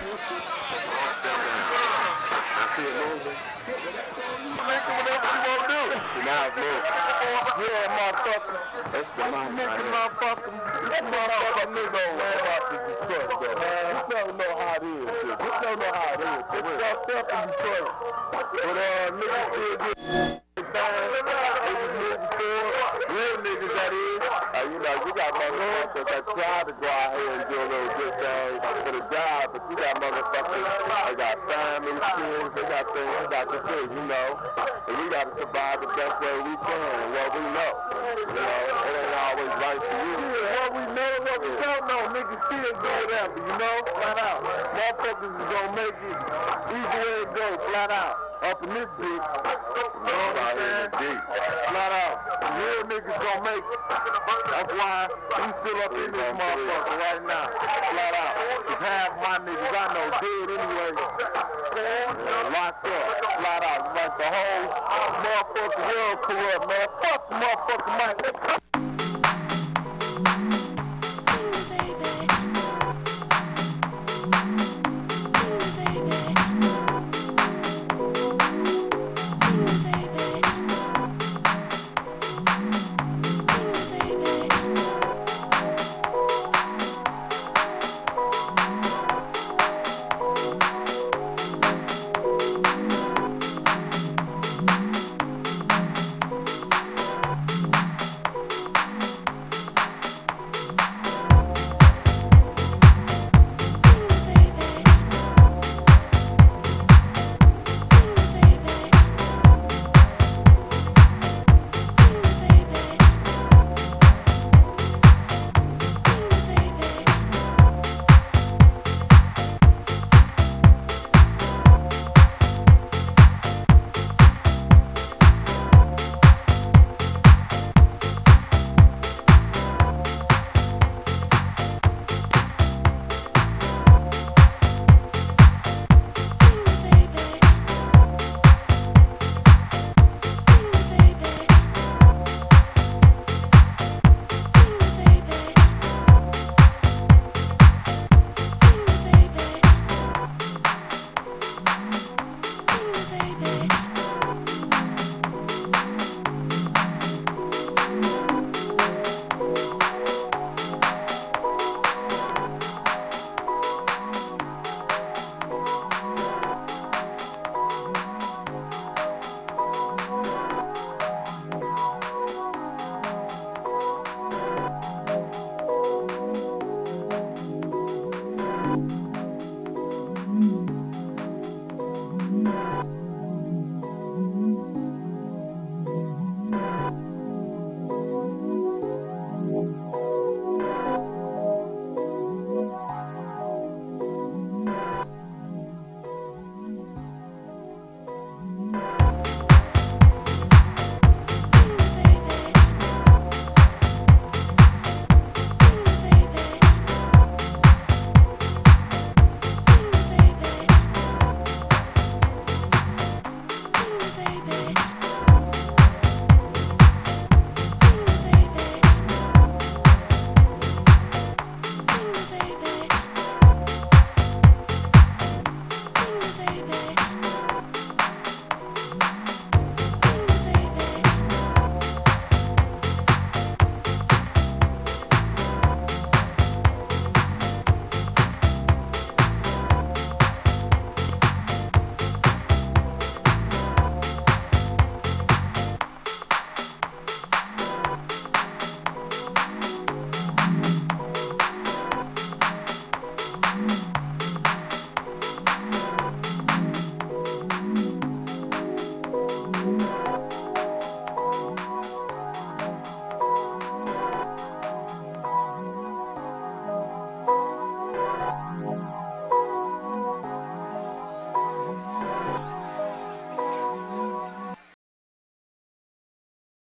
see it moving. Make it whatever you want to do. Now it's moving. Yeah, motherfucker. That's the motherfucker. This motherfucker nigga don't worry about this Detroit, though. This don't know how it is. This don't know how it is. It's fucked up in Detroit. But niggas still get niggas moving forward. Real niggas, that is. You know, you got motherfuckers that try to go out here and do a little good thing for the job, but you got motherfuckers that got family, kids, they got things, they got the things, you know. And we got to survive the best way we can and what we know. You know, it ain't always right for you. Yeah, what we know, what we don't know, niggas still do whatever, you know, flat out. Motherfuckers is gonna make it either way it goes, flat out. Up in this bitch, you know what I'm saying? Flat out. Real niggas gonna make it. That's why we still up in this motherfucker right now. Flat out. Cause half my niggas I know dead anyway. Locked up. Flat out. Like the whole motherfucking world corrupt, man. Fuck the motherfucking Mike.